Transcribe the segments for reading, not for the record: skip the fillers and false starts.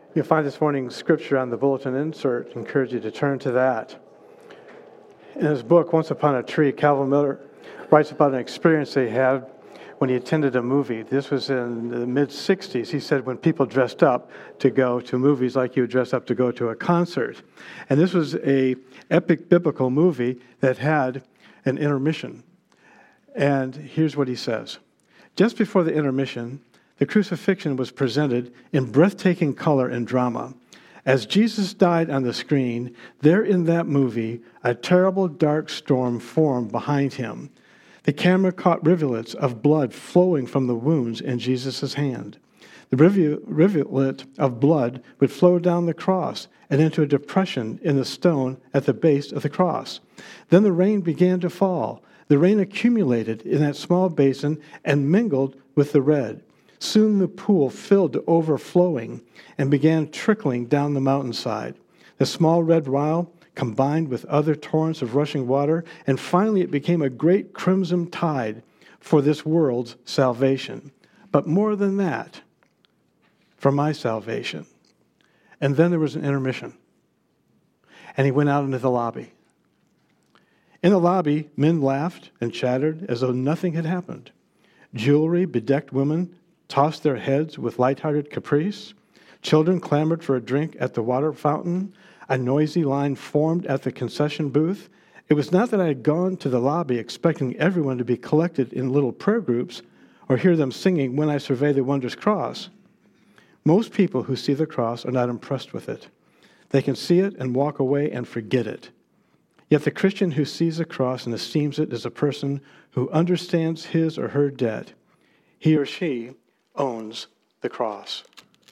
You'll find this morning's scripture on the bulletin insert. I encourage you to turn to that. In his book, Once Upon a Tree, Calvin Miller writes about an experience they had when he attended a movie. This was in the mid-'60s. He said when people dressed up to go to movies like you would dress up to go to a concert. And this was a epic biblical movie that had an intermission. And here's what he says. Just before the intermission, the crucifixion was presented in breathtaking color and drama. As Jesus died on the screen, there in that movie, a terrible dark storm formed behind him. The camera caught rivulets of blood flowing from the wounds in Jesus' hand. The rivulet of blood would flow down the cross and into a depression in the stone at the base of the cross. Then the rain began to fall. The rain accumulated in that small basin and mingled with the red. Soon the pool filled to overflowing and began trickling down the mountainside. The small red vial combined with other torrents of rushing water, and finally it became a great crimson tide for this world's salvation. But more than that, for my salvation. And then there was an intermission. And he went out into the lobby. In the lobby, men laughed and chattered as though nothing had happened. Jewelry bedecked women tossed their heads with lighthearted caprice. Children clamored for a drink at the water fountain. A noisy line formed at the concession booth. It was not that I had gone to the lobby expecting everyone to be collected in little prayer groups or hear them singing When I Survey the Wondrous Cross. Most people who see the cross are not impressed with it. They can see it and walk away and forget it. Yet the Christian who sees the cross and esteems it is a person who understands his or her debt. He or she owns the cross.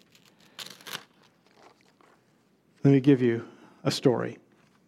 Let me give you a story.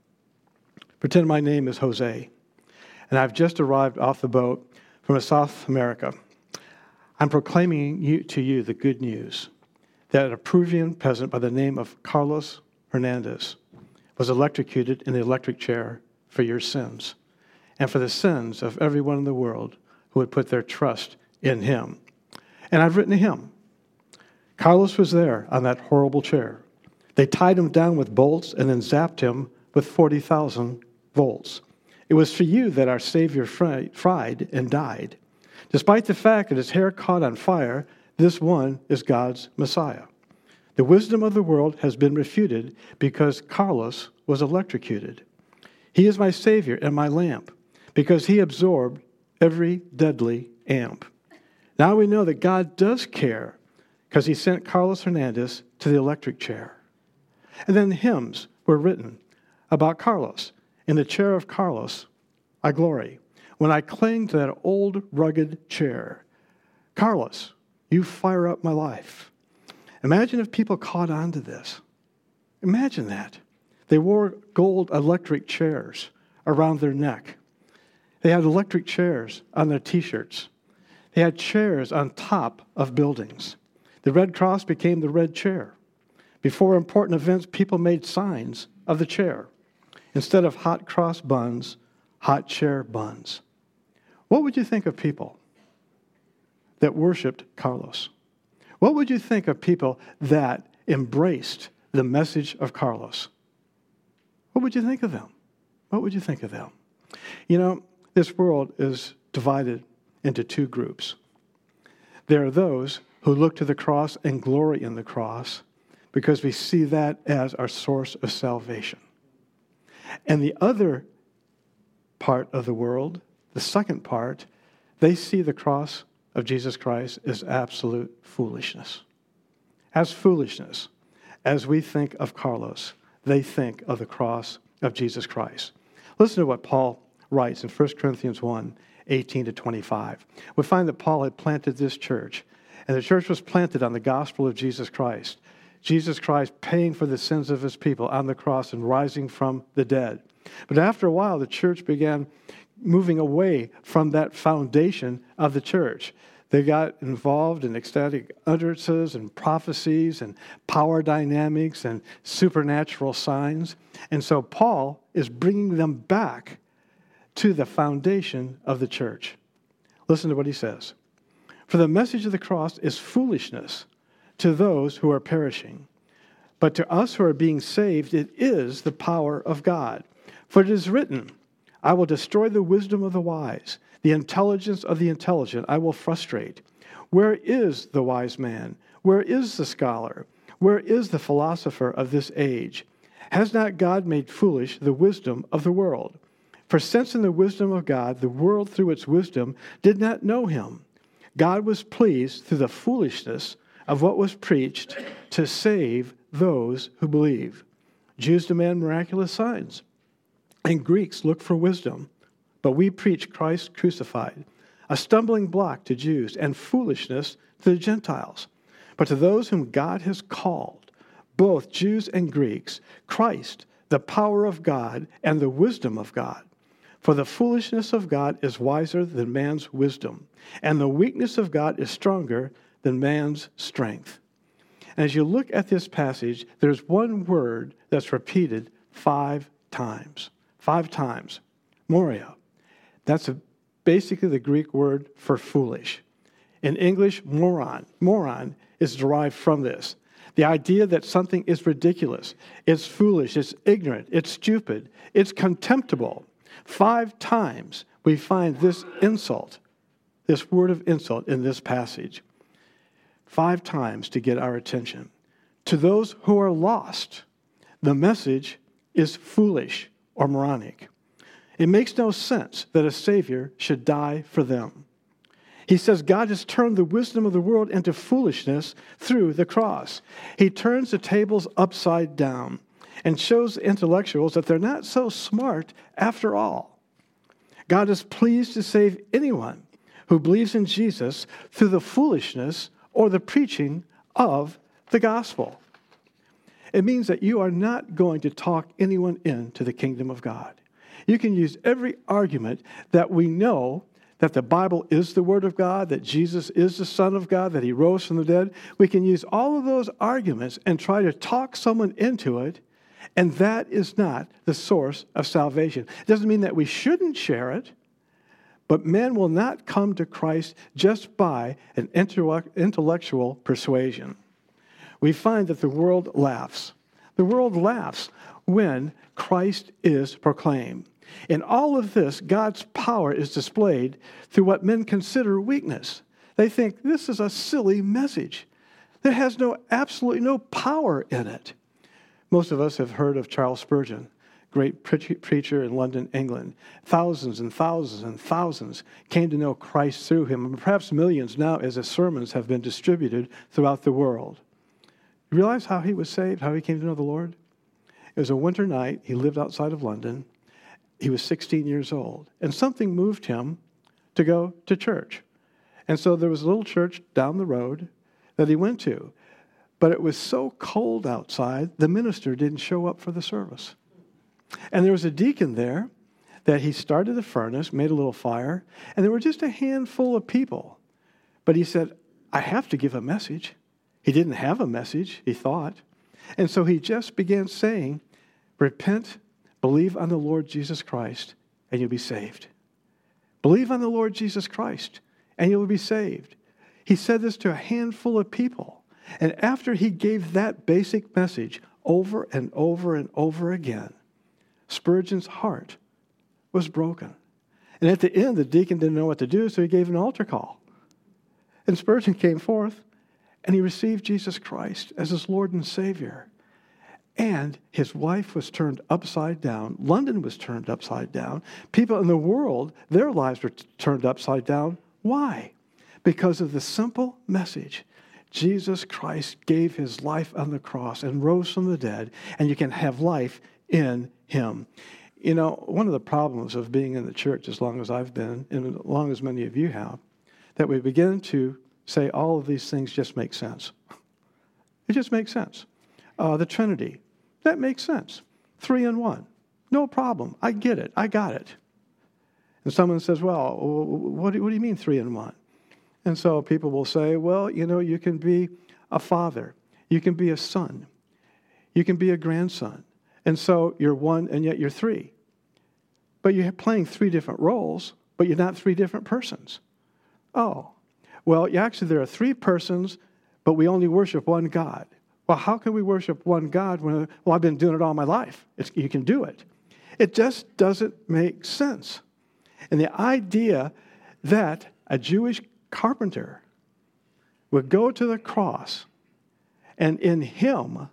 Pretend my name is Jose, and I've just arrived off the boat from South America. I'm proclaiming to you the good news that a Peruvian peasant by the name of Carlos Hernandez was electrocuted in the electric chair for your sins and for the sins of everyone in the world who would put their trust in him. And I've written a hymn. Carlos was there on that horrible chair. They tied him down with bolts and then zapped him with 40,000 volts. It was for you that our Savior fried and died. Despite the fact that his hair caught on fire, this one is God's Messiah. The wisdom of the world has been refuted because Carlos was electrocuted. He is my Savior and my lamp because he absorbed every deadly amp. Now we know that God does care because he sent Carlos Hernandez to the electric chair. And then hymns were written about Carlos. In the chair of Carlos, I glory. When I cling to that old rugged chair, Carlos, you fire up my life. Imagine if people caught on to this. Imagine that. They wore gold electric chairs around their neck. They had electric chairs on their T-shirts. They had chairs on top of buildings. The Red Cross became the red chair. Before important events, people made signs of the chair. Instead of hot cross buns, hot chair buns. What would you think of people that worshiped Carlos? What would you think of people that embraced the message of Carlos? What would you think of them? What would you think of them? You know, this world is divided into two groups. There are those who look to the cross and glory in the cross because we see that as our source of salvation. And the other part of the world, the second part, they see the cross of Jesus Christ as absolute foolishness. As foolishness, as we think of Carlos, they think of the cross of Jesus Christ. Listen to what Paul writes in 1 Corinthians 1, 18 to 25. We find that Paul had planted this church, and the church was planted on the gospel of Jesus Christ. Jesus Christ paying for the sins of his people on the cross and rising from the dead. But after a while, the church began moving away from that foundation of the church. They got involved in ecstatic utterances and prophecies and power dynamics and supernatural signs. And so Paul is bringing them back to the foundation of the church. Listen to what he says. For the message of the cross is foolishness to those who are perishing, But to us who are being saved, it is the power of God. For it is written, I will destroy the wisdom of the wise, the intelligence of the intelligent I will frustrate. Where is the wise man? Where is the scholar? Where is the philosopher of this age? Has not God made foolish the wisdom of the world? For since in the wisdom of God, the world through its wisdom did not know him, God was pleased through the foolishness of what was preached to save those who believe. Jews demand miraculous signs, and Greeks look for wisdom. But we preach Christ crucified, a stumbling block to Jews and foolishness to the Gentiles. But to those whom God has called, both Jews and Greeks, Christ, the power of God and the wisdom of God. For the foolishness of God is wiser than man's wisdom, and the weakness of God is stronger than man's strength. And as you look at this passage, there's one word that's repeated 5 times. 5 times. Moria. That's basically the Greek word for foolish. In English, moron. Moron is derived from this. The idea that something is ridiculous, it's foolish, it's ignorant, it's stupid, it's contemptible. 5 times we find this insult, this word of insult in this passage. 5 times to get our attention. To those who are lost, the message is foolish or moronic. It makes no sense that a Savior should die for them. He says God has turned the wisdom of the world into foolishness through the cross. He turns the tables upside down and shows intellectuals that they're not so smart after all. God is pleased to save anyone who believes in Jesus through the foolishness or the preaching of the gospel. It means that you are not going to talk anyone into the kingdom of God. You can use every argument that we know that the Bible is the Word of God, that Jesus is the Son of God, that He rose from the dead. We can use all of those arguments and try to talk someone into it, and that is not the source of salvation. It doesn't mean that we shouldn't share it, but men will not come to Christ just by an intellectual persuasion. We find that the world laughs. The world laughs when Christ is proclaimed. In all of this, God's power is displayed through what men consider weakness. They think this is a silly message that has absolutely no power in it. Most of us have heard of Charles Spurgeon, great preacher in London, England. Thousands and thousands and thousands came to know Christ through him, and perhaps millions now as his sermons have been distributed throughout the world. You realize how he was saved, how he came to know the Lord? It was a winter night. He lived outside of London. He was 16 years old, and something moved him to go to church. And so there was a little church down the road that he went to. But it was so cold outside, the minister didn't show up for the service. And there was a deacon there that he started the furnace, made a little fire, and there were just a handful of people. But he said, I have to give a message. He didn't have a message, he thought. And so he just began saying, repent, believe on the Lord Jesus Christ, and you'll be saved. Believe on the Lord Jesus Christ, and you'll be saved. He said this to a handful of people. And after he gave that basic message over and over and over again, Spurgeon's heart was broken. And at the end, the deacon didn't know what to do, so he gave an altar call. And Spurgeon came forth, and he received Jesus Christ as his Lord and Savior. And his wife was turned upside down. London was turned upside down. People in the world, their lives were turned upside down. Why? Because of the simple message. Jesus Christ gave his life on the cross and rose from the dead, and you can have life in him. You know, one of the problems of being in the church as long as I've been, and as long as many of you have, that we begin to say all of these things just make sense. It just makes sense. The Trinity, that makes sense. 3 in 1. No problem. I get it. I got it. And someone says, well, what do you mean 3 in 1? And so people will say, well, you know, you can be a father. You can be a son. You can be a grandson. And so you're 1 and yet you're 3. But you're playing 3 different roles, but you're not 3 different persons. Oh, well, actually there are 3 persons, but we only worship one God. Well, how can we worship one God when, well, I've been doing it all my life? You can do it. It just doesn't make sense. And the idea that a Jewish carpenter would go to the cross and in him,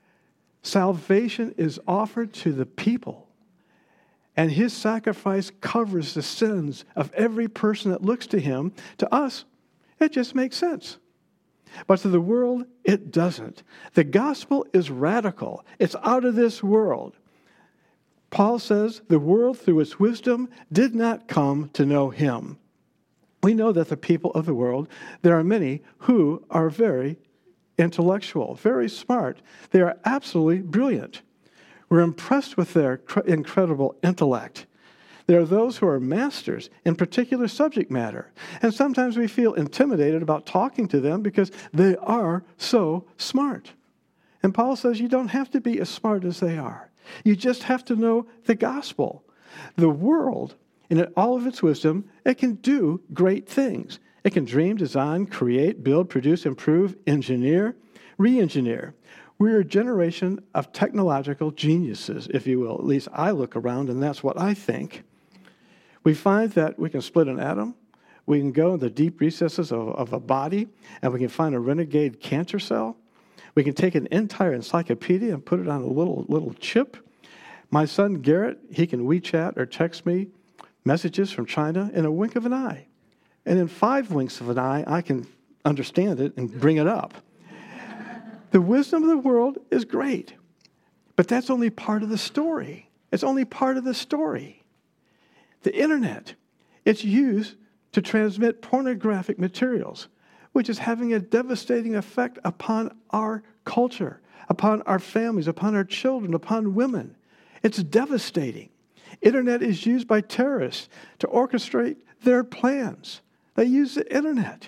salvation is offered to the people. And his sacrifice covers the sins of every person that looks to him. To us, it just makes sense. But to the world, it doesn't. The gospel is radical. It's out of this world. Paul says the world, through its wisdom, did not come to know him. We know that the people of the world, there are many who are very intellectual, very smart. They are absolutely brilliant. We're impressed with their incredible intellect. There are those who are masters in particular subject matter. And sometimes we feel intimidated about talking to them because they are so smart. And Paul says you don't have to be as smart as they are. You just have to know the gospel. The world, in all of its wisdom, it can do great things. It can dream, design, create, build, produce, improve, engineer, re-engineer. We're a generation of technological geniuses, if you will. At least I look around and that's what I think. We find that we can split an atom. We can go in the deep recesses of a body and we can find a renegade cancer cell. We can take an entire encyclopedia and put it on a little chip. My son Garrett, he can WeChat or text me messages from China in a wink of an eye. And in 5 winks of an eye, I can understand it and bring it up. The wisdom of the world is great, but that's only part of the story. It's only part of the story. The internet, it's used to transmit pornographic materials, which is having a devastating effect upon our culture, upon our families, upon our children, upon women. It's devastating. Internet is used by terrorists to orchestrate their plans. They use the internet.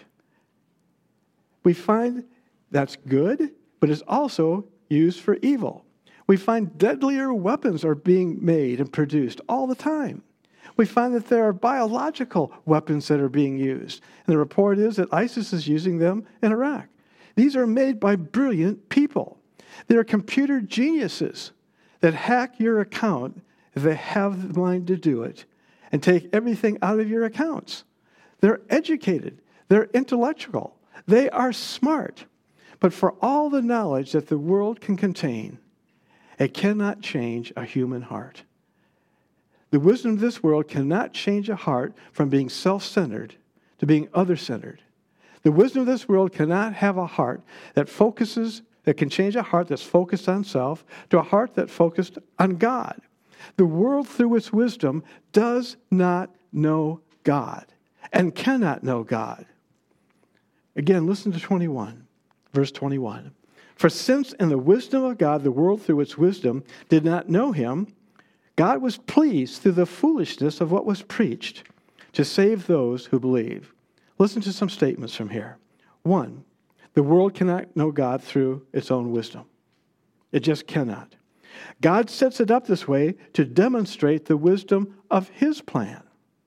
We find that's good, but it's also used for evil. We find deadlier weapons are being made and produced all the time. We find that there are biological weapons that are being used. And the report is that ISIS is using them in Iraq. These are made by brilliant people. They are computer geniuses that hack your account if they have the mind to do it and take everything out of your accounts. They're educated. They're intellectual. They are smart. But for all the knowledge that the world can contain, it cannot change a human heart. The wisdom of this world cannot change a heart from being self-centered to being other-centered. The wisdom of this world cannot have a heart that can change a heart that's focused on self to a heart that's focused on God. The world, through its wisdom, does not know God and cannot know God. Again, listen to 21, verse 21. For since in the wisdom of God, the world through its wisdom did not know him, God was pleased through the foolishness of what was preached to save those who believe. Listen to some statements from here. 1, the world cannot know God through its own wisdom. It just cannot. God sets it up this way to demonstrate the wisdom of his plan.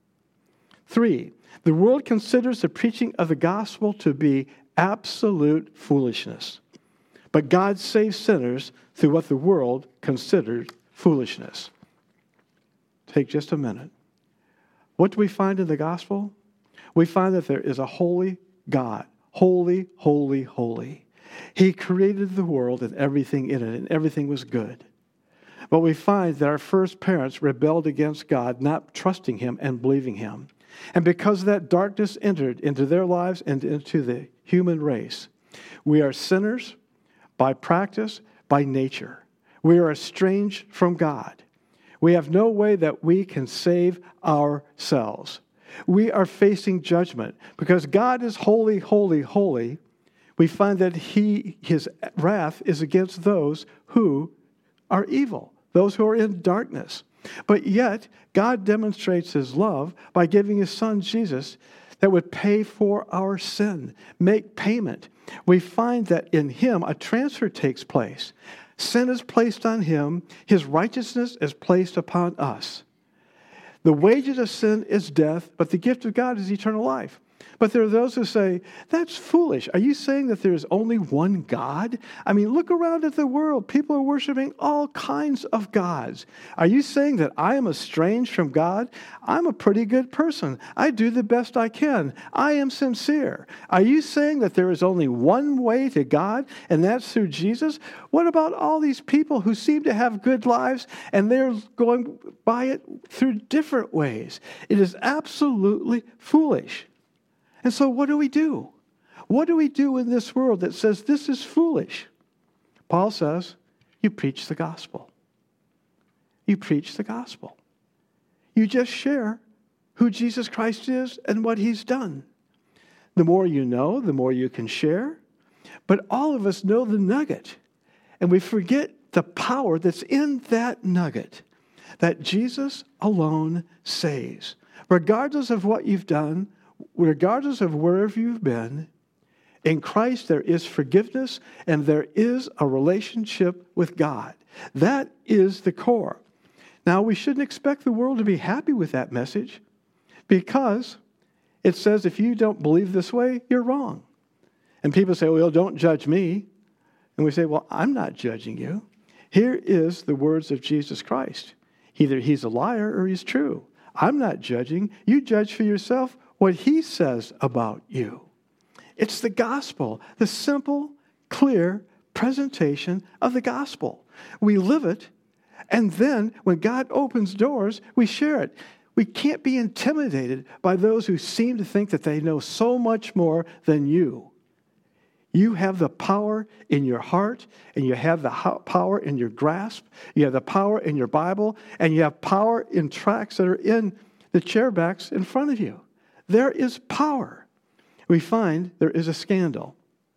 3, the world considers the preaching of the gospel to be absolute foolishness. But God saves sinners through what the world considered foolishness. Take just a minute. What do we find in the gospel? We find that there is a holy God. Holy, holy, holy. He created the world and everything in it, and everything was good. But we find that our first parents rebelled against God, not trusting him and believing him. And because that darkness entered into their lives and into the human race, we are sinners by practice, by nature. We are estranged from God. We have no way that we can save ourselves. We are facing judgment. Because God is holy, holy, holy, we find that his wrath is against those who are evil, those who are in darkness. But yet, God demonstrates his love by giving his son Jesus that would pay for our sin, make payment. We find that in him a transfer takes place. Sin is placed on him. His righteousness is placed upon us. The wages of sin is death, but the gift of God is eternal life. But there are those who say, that's foolish. Are you saying that there is only one God? I mean, look around at the world. People are worshiping all kinds of gods. Are you saying that I am estranged from God? I'm a pretty good person. I do the best I can. I am sincere. Are you saying that there is only one way to God, and that's through Jesus? What about all these people who seem to have good lives, and they're going by it through different ways? It is absolutely foolish. And so what do we do? What do we do in this world that says this is foolish? Paul says, you preach the gospel. You preach the gospel. You just share who Jesus Christ is and what he's done. The more you know, the more you can share. But all of us know the nugget. And we forget the power that's in that nugget. That Jesus alone saves. Regardless of what you've done, regardless of wherever you've been, in Christ there is forgiveness and there is a relationship with God. That is the core. Now, we shouldn't expect the world to be happy with that message because it says if you don't believe this way, you're wrong. And people say, well, don't judge me. And we say, well, I'm not judging you. Here is the words of Jesus Christ. Either he's a liar or he's true. I'm not judging. You judge for yourself what he says about you. It's the gospel, the simple, clear presentation of the gospel. We live it, and then when God opens doors, we share it. We can't be intimidated by those who seem to think that they know so much more than you. You have the power in your heart, and you have the power in your grasp. You have the power in your Bible, and you have power in tracts that are in the chairbacks in front of you. There is power. We find there is a scandal.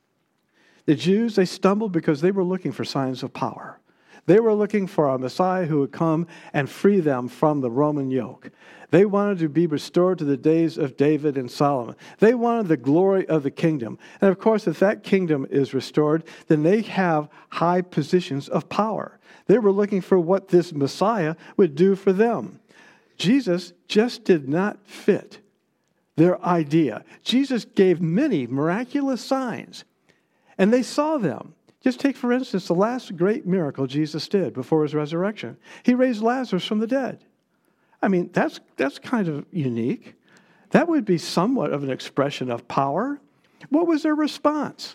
The Jews, they stumbled because they were looking for signs of power. They were looking for a Messiah who would come and free them from the Roman yoke. They wanted to be restored to the days of David and Solomon. They wanted the glory of the kingdom. And of course, if that kingdom is restored, then they have high positions of power. They were looking for what this Messiah would do for them. Jesus just did not fit their idea. Jesus gave many miraculous signs, and they saw them. Just take, for instance, the last great miracle Jesus did before his resurrection. He raised Lazarus from the dead. I mean, that's kind of unique. That would be somewhat of an expression of power. What was their response?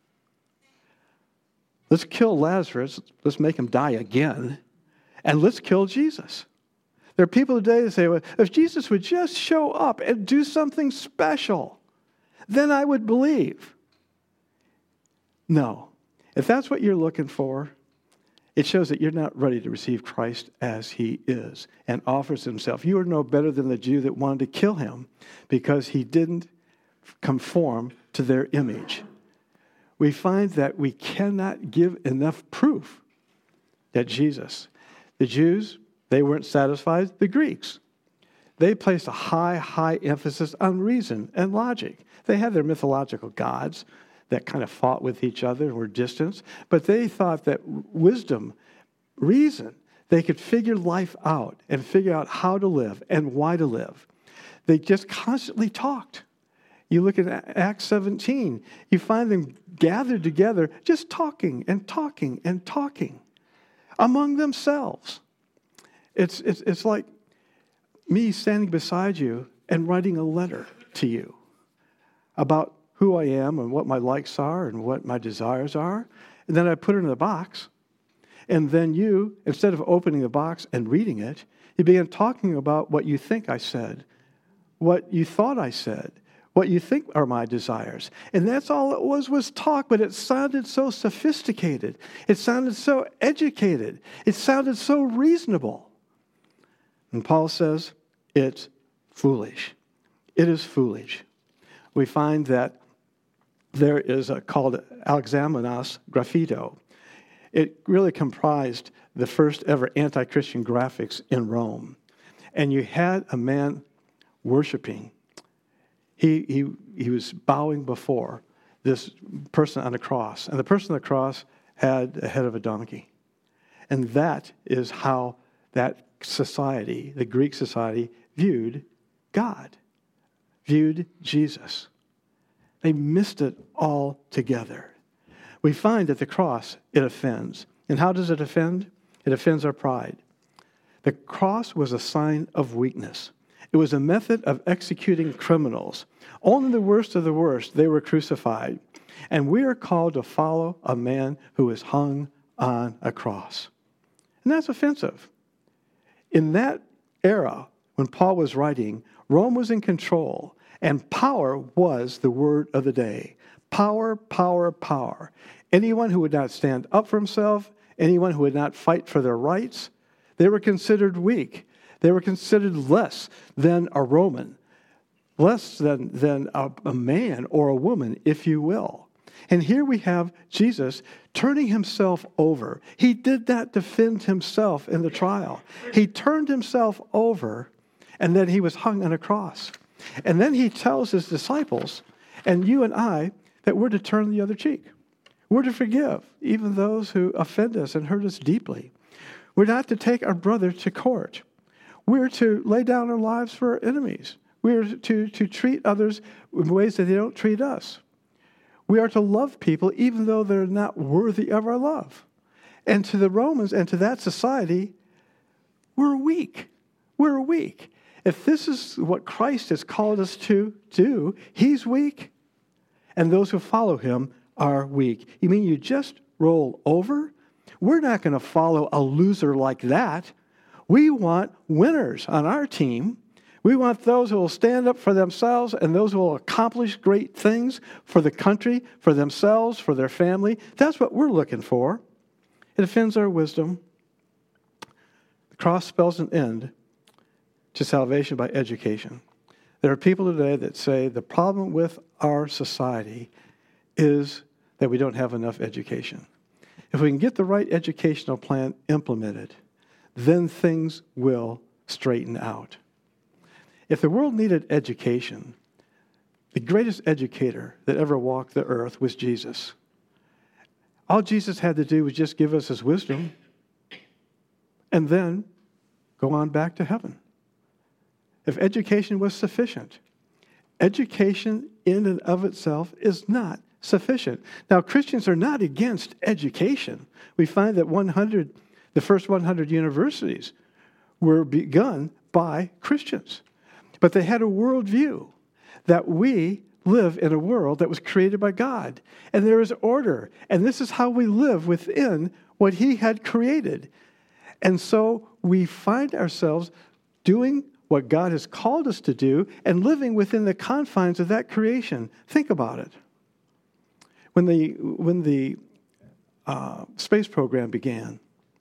Let's kill Lazarus. Let's make him die again. And let's kill Jesus. There are people today that say, well, if Jesus would just show up and do something special, then I would believe. No. If that's what you're looking for, it shows that you're not ready to receive Christ as he is and offers himself. You are no better than the Jew that wanted to kill him because he didn't conform to their image. We find that we cannot give enough proof that Jesus, the Jews, they weren't satisfied. The Greeks, they placed a high emphasis on reason and logic. They had their mythological gods that kind of fought with each other and were distant, but they thought that wisdom, reason, they could figure life out and figure out how to live and why to live. They just constantly talked. You look at Acts 17, you find them gathered together just talking and talking and talking among themselves. It's like me standing beside you and writing a letter to you about who I am and what my likes are and what my desires are. And then I put it in a box. And then you, instead of opening the box and reading it, you began talking about what you think I said, what you thought I said, what you think are my desires. And that's all it was talk, but it sounded so sophisticated. It sounded so educated. It sounded so reasonable. And Paul says, it's foolish. It is foolish. We find that there is called Alexamenos Graffito. It really comprised the first ever anti-Christian graphics in Rome. And you had a man worshiping. He was bowing before this person on a cross. And the person on the cross had a head of a donkey. And that is how that society, the Greek society, viewed God, viewed Jesus. They missed it altogether. We find at the cross, it offends. And how does it offend? It offends our pride. The cross was a sign of weakness. It was a method of executing criminals. Only the worst of the worst, they were crucified. And we are called to follow a man who is hung on a cross. And that's offensive. In that era, when Paul was writing, Rome was in control, and power was the word of the day. Power, power, power. Anyone who would not stand up for himself, anyone who would not fight for their rights, they were considered weak. They were considered less than a Roman, less than a man or a woman, if you will. And here we have Jesus turning himself over. He did not defend himself in the trial. He turned himself over, and then he was hung on a cross. And then he tells his disciples, and you and I, that we're to turn the other cheek. We're to forgive even those who offend us and hurt us deeply. We're not to take our brother to court. We're to lay down our lives for our enemies. We're to treat others in ways that they don't treat us. We are to love people even though they're not worthy of our love. And to the Romans and to that society, we're weak. We're weak. If this is what Christ has called us to do, he's weak, and those who follow him are weak. You mean you just roll over? We're not going to follow a loser like that. We want winners on our team. We want those who will stand up for themselves and those who will accomplish great things for the country, for themselves, for their family. That's what we're looking for. It offends our wisdom. The cross spells an end to salvation by education. There are people today that say the problem with our society is that we don't have enough education. If we can get the right educational plan implemented, then things will straighten out. If the world needed education, the greatest educator that ever walked the earth was Jesus. All Jesus had to do was just give us his wisdom and then go on back to heaven. If education was sufficient, education in and of itself is not sufficient. Now, Christians are not against education. We find that the first 100 universities were begun by Christians. But they had a worldview that we live in a world that was created by God. And there is order. And this is how we live within what he had created. And so we find ourselves doing what God has called us to do and living within the confines of that creation. Think about it. When the space program began,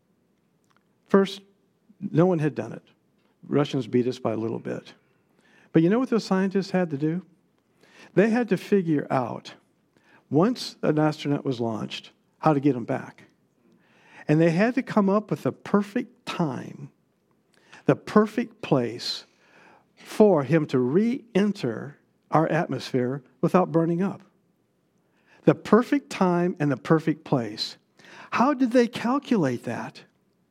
first, no one had done it. Russians beat us by a little bit. But you know what those scientists had to do? They had to figure out, once an astronaut was launched, how to get him back. And they had to come up with the perfect time, the perfect place for him to re-enter our atmosphere without burning up. The perfect time and the perfect place. How did they calculate that?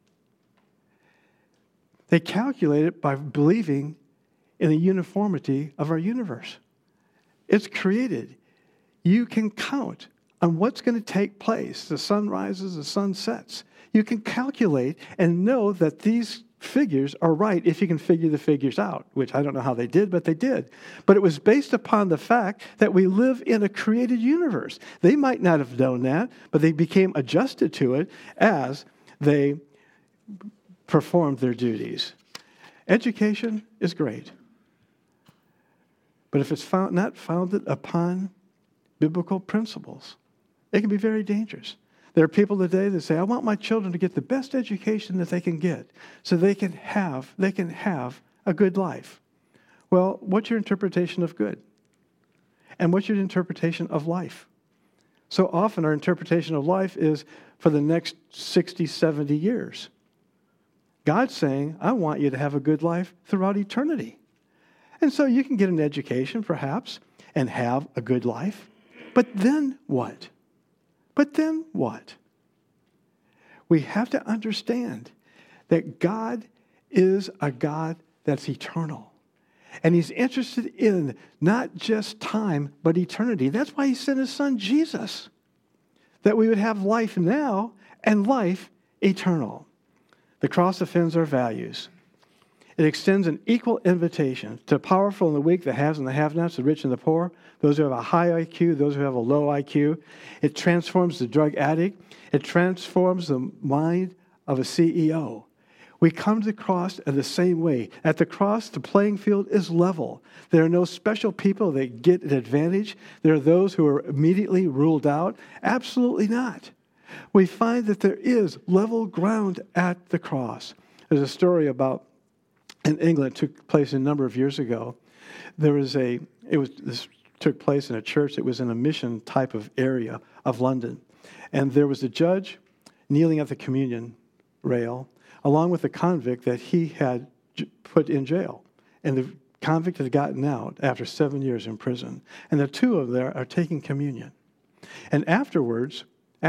They calculate it by believing in the uniformity of our universe. It's created. You can count on what's going to take place. The sun rises, the sun sets. You can calculate and know that these figures are right if you can figure the figures out, which I don't know how they did, but they did. But it was based upon the fact that we live in a created universe. They might not have known that, but they became adjusted to it as they performed their duties. Education is great. But if it's not founded upon biblical principles, it can be very dangerous. There are people today that say, I want my children to get the best education that they can get so they can have a good life. Well, what's your interpretation of good? And what's your interpretation of life? So often our interpretation of life is for the next 60, 70 years. God's saying, I want you to have a good life throughout eternity. And so you can get an education, perhaps, and have a good life. But then what? But then what? We have to understand that God is a God that's eternal. And he's interested in not just time, but eternity. That's why he sent his son, Jesus, that we would have life now and life eternal. The cross offends our values. It extends an equal invitation to the powerful and the weak, the haves and the have-nots, the rich and the poor, those who have a high IQ, those who have a low IQ. It transforms the drug addict. It transforms the mind of a CEO. We come to the cross in the same way. At the cross, the playing field is level. There are no special people that get an advantage. There are those who are immediately ruled out. Absolutely not. We find that there is level ground at the cross. There's a story about in England, it took place a number of years ago. This took place in a church that was in a mission type of area of London. And there was a judge kneeling at the communion rail, along with a convict that he had put in jail. And the convict had gotten out after 7 years in prison. And the two of them are taking communion. And afterwards,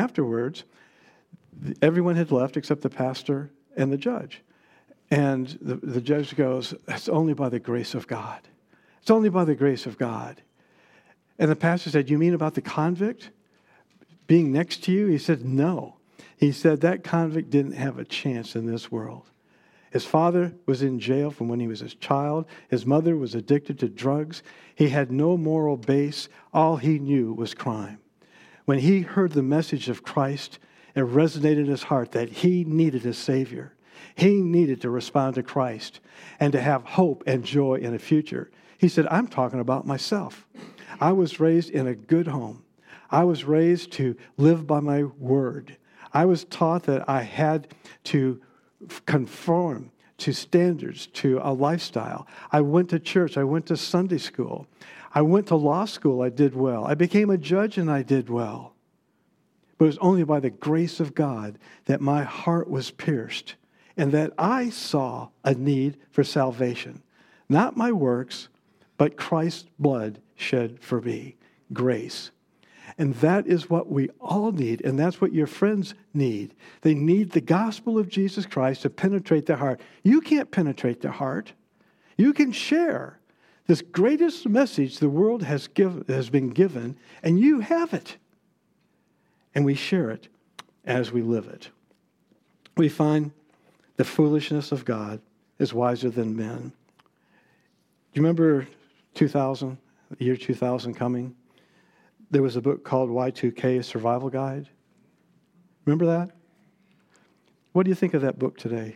everyone had left except the pastor and the judge. And the judge goes, it's only by the grace of God. It's only by the grace of God. And the pastor said, you mean about the convict being next to you? He said, no. He said that convict didn't have a chance in this world. His father was in jail from when he was a child. His mother was addicted to drugs. He had no moral base. All he knew was crime. When he heard the message of Christ, it resonated in his heart that he needed a Savior. He needed to respond to Christ and to have hope and joy in a future. He said, I'm talking about myself. I was raised in a good home. I was raised to live by my word. I was taught that I had to conform to standards, to a lifestyle. I went to church. I went to Sunday school. I went to law school. I did well. I became a judge and I did well. But it was only by the grace of God that my heart was pierced and that I saw a need for salvation. Not my works, but Christ's blood shed for me. Grace. And that is what we all need, and that's what your friends need. They need the gospel of Jesus Christ to penetrate their heart. You can't penetrate their heart. You can share this greatest message the world has been given, and you have it. And we share it as we live it. We find the foolishness of God is wiser than men. Do you remember 2000, the year 2000 coming? There was a book called Y2K, a Survival Guide. Remember that? What do you think of that book today?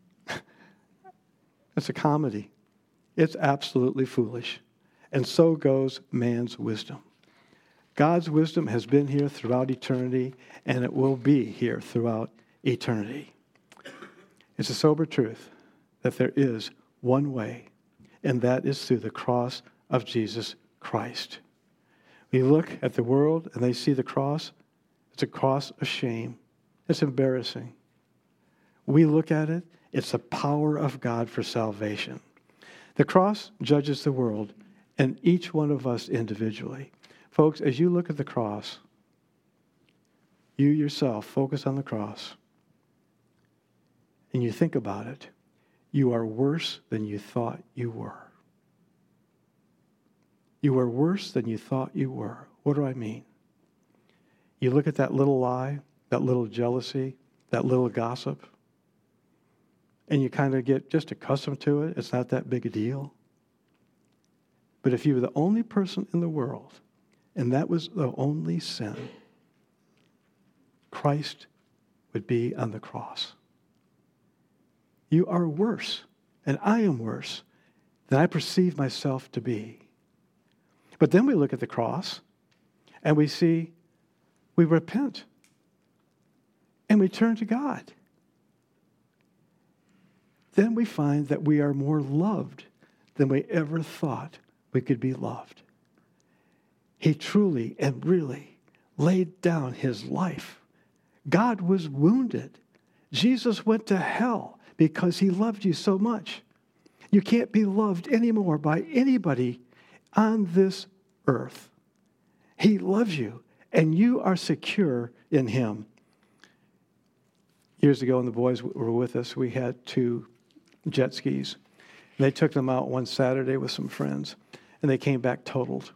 It's a comedy. It's absolutely foolish. And so goes man's wisdom. God's wisdom has been here throughout eternity, and it will be here throughout eternity. It's a sober truth that there is one way, and that is through the cross of Jesus Christ. We look at the world and they see the cross. It's a cross of shame. It's embarrassing. We look at it, it's the power of God for salvation. The cross judges the world and each one of us individually. Folks, as you look at the cross, you yourself focus on the cross and you think about it, you are worse than you thought you were. You are worse than you thought you were. What do I mean? You look at that little lie, that little jealousy, that little gossip, and you kind of get just accustomed to it. It's not that big a deal. But if you were the only person in the world, and that was the only sin, Christ would be on the cross. You are worse, and I am worse than I perceive myself to be. But then we look at the cross and we see, we repent and we turn to God. Then we find that we are more loved than we ever thought we could be loved. He truly and really laid down his life. God was wounded. Jesus went to hell because he loved you so much. You can't be loved anymore by anybody on this earth. He loves you, and you are secure in him. Years ago, when the boys were with us, we had 2 jet skis. They took them out one Saturday with some friends, and they came back totaled.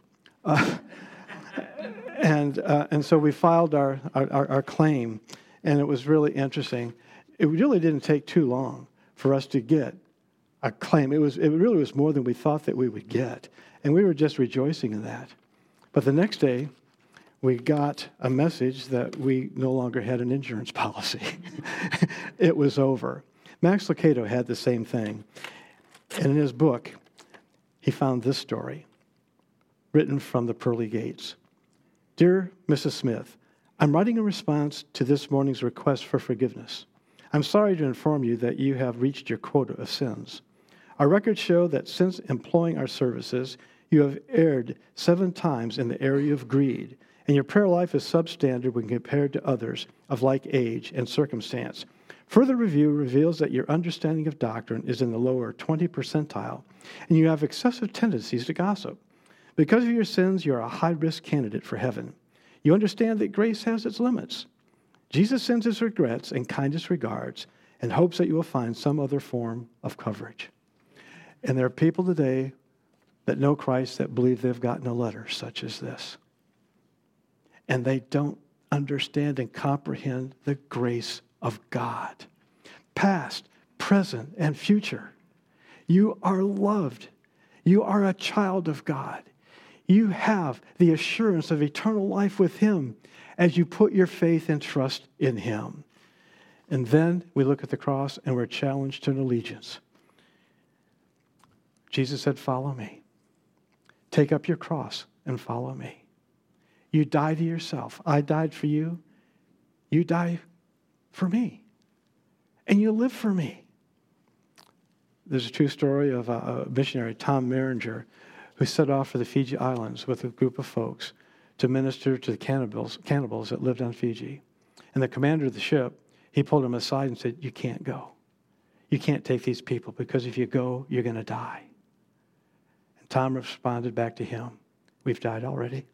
And so we filed our claim, and it was really interesting. It really didn't take too long for us to get a claim. It really was more than we thought that we would get, and we were just rejoicing in that. But the next day, we got a message that we no longer had an insurance policy. It was over. Max Lucado had the same thing. And in his book, he found this story, written from the pearly gates. Dear Mrs. Smith, I'm writing a response to this morning's request for forgiveness. I'm sorry to inform you that you have reached your quota of sins. Our records show that since employing our services, you have erred 7 times in the area of greed, and your prayer life is substandard when compared to others of like age and circumstance. Further review reveals that your understanding of doctrine is in the lower 20 percentile, and you have excessive tendencies to gossip. Because of your sins, you are a high-risk candidate for heaven. You understand that grace has its limits. Jesus sends his regrets and kindest regards and hopes that you will find some other form of coverage. And there are people today that know Christ that believe they've gotten a letter such as this. And they don't understand and comprehend the grace of God, past, present, and future. You are loved. You are a child of God. You have the assurance of eternal life with him as you put your faith and trust in him. And then we look at the cross and we're challenged to an allegiance. Jesus said, follow me. Take up your cross and follow me. You die to yourself. I died for you. You die for me. And you live for me. There's a true story of a missionary, Tom Maringer, who set off for the Fiji Islands with a group of folks to minister to the cannibals that lived on Fiji. And the commander of the ship, he pulled him aside and said, you can't go. You can't take these people because if you go, you're going to die. And Tom responded back to him, we've died already.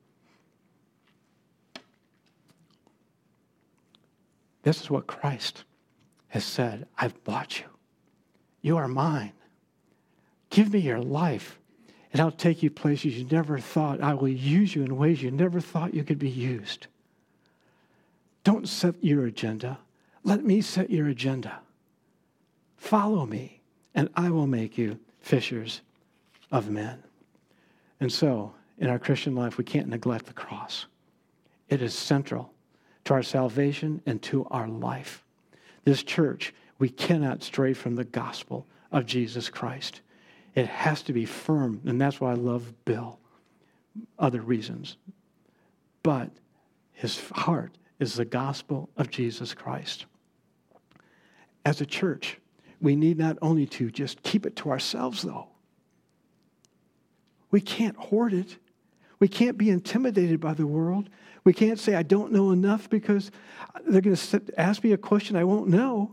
This is what Christ has said. I've bought you. You are mine. Give me your life, and I'll take you places you never thought. I will use you in ways you never thought you could be used. Don't set your agenda. Let me set your agenda. Follow me, and I will make you fishers of men. And so, in our Christian life, we can't neglect the cross. It is central to our salvation and to our life. This church, we cannot stray from the gospel of Jesus Christ. It has to be firm, and that's why I love Bill. Other reasons. But his heart is the gospel of Jesus Christ. As a church, we need not only to just keep it to ourselves, though. We can't hoard it. We can't be intimidated by the world. We can't say, I don't know enough because they're going to ask me a question I won't know.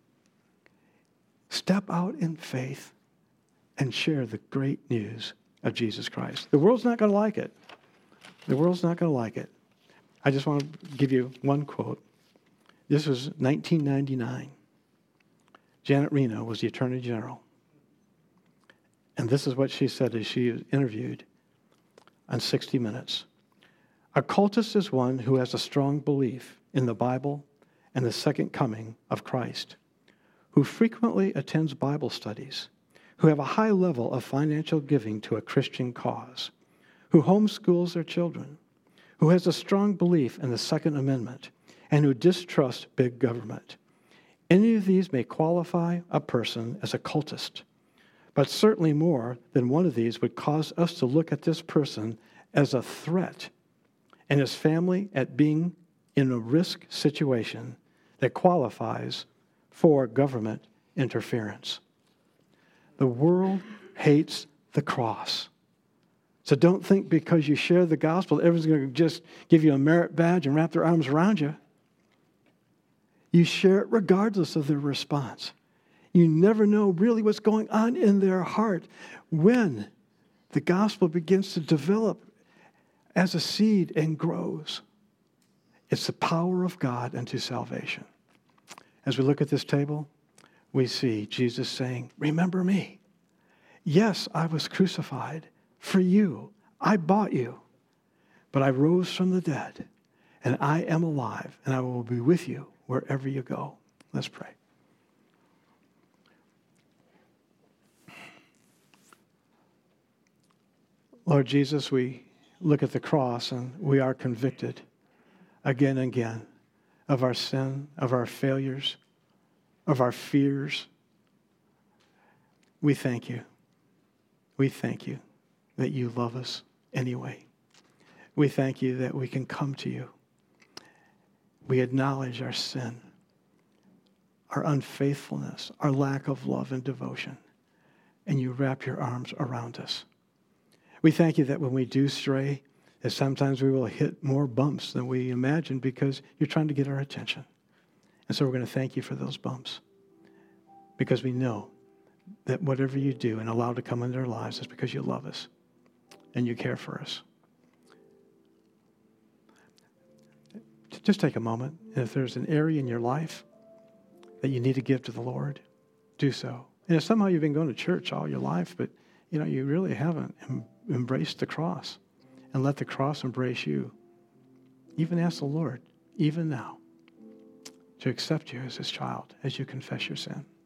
Step out in faith and share the great news of Jesus Christ. The world's not going to like it. The world's not going to like it. I just want to give you one quote. This was 1999. Janet Reno was the Attorney General. And this is what she said as she was interviewed on 60 Minutes. A cultist is one who has a strong belief in the Bible and the second coming of Christ, who frequently attends Bible studies, who have a high level of financial giving to a Christian cause, who homeschools their children, who has a strong belief in the Second Amendment, and who distrusts big government. Any of these may qualify a person as a cultist, but certainly more than one of these would cause us to look at this person as a threat and his family at being in a risk situation that qualifies for government interference. The world hates the cross. So don't think because you share the gospel, everyone's going to just give you a merit badge and wrap their arms around you. You share it regardless of their response. You never know really what's going on in their heart when the gospel begins to develop as a seed and grows. It's the power of God unto salvation. As we look at this table, we see Jesus saying, remember me. Yes, I was crucified for you. I bought you. But I rose from the dead, and I am alive, and I will be with you wherever you go. Let's pray. Lord Jesus, we look at the cross, and we are convicted again and again of our sin, of our failures, of our fears. We thank you. We thank you that you love us anyway. We thank you that we can come to you. We acknowledge our sin, our unfaithfulness, our lack of love and devotion, and you wrap your arms around us. We thank you that when we do stray, that sometimes we will hit more bumps than we imagined because you're trying to get our attention. And so we're going to thank you for those bumps because we know that whatever you do and allow to come into our lives is because you love us and you care for us. Just take a moment, and if there's an area in your life that you need to give to the Lord, do so. And if somehow you've been going to church all your life, but you really haven't embraced the cross and let the cross embrace you, even ask the Lord, even now, to accept you as his child as you confess your sin.